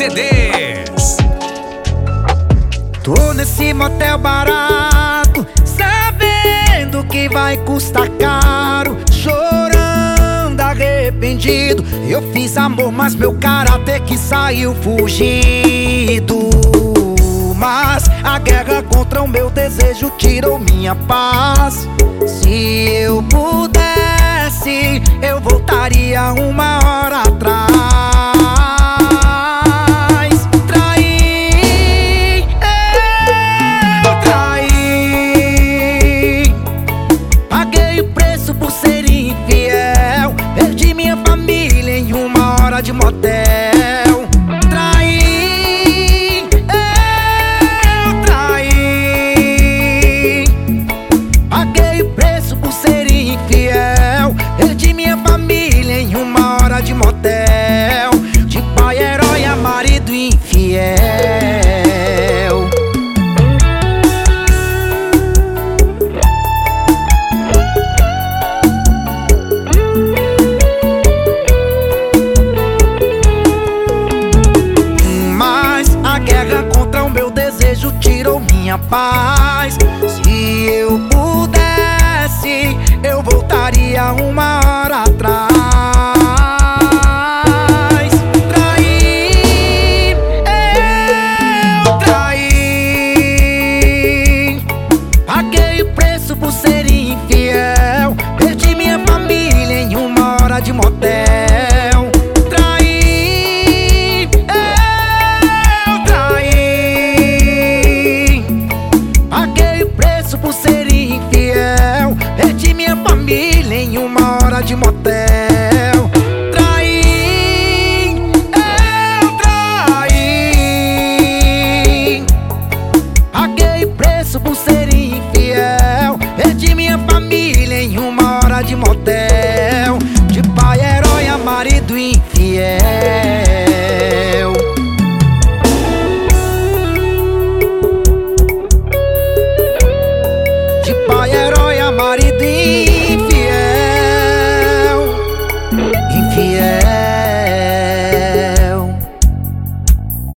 CDs. Tô nesse motel barato, sabendo que vai custar caro, chorando, arrependido. Eu fiz amor, mas meu caráter que saiu fugido. Mas a guerra contra o meu desejo tirou minha paz. Se eu pudesse, eu voltaria uma hora atrás. Eu traí. Paguei o preço por ser infiel. Perdi minha família em uma hora de motel. Traí. Eu traí. Paguei o preço por ser infiel. Perdi minha família em uma hora de motel. De pai herói a marido infiel. Mas a guerra contra o meu desejo tirou minha paz. Se eu pudesse, eu voltaria uma hora atrás. Traí, eu traí. Paguei o preço por ser infiel. Perdi minha família em uma hora de motel. Traí, eu traí. Paguei o preço por ser infiel. Perdi minha família em uma hora de motel. Traí, eu traí. Paguei o preço por ser infiel. Perdi minha família em uma hora de motel. De pai herói a marido infiel. De pai herói a marido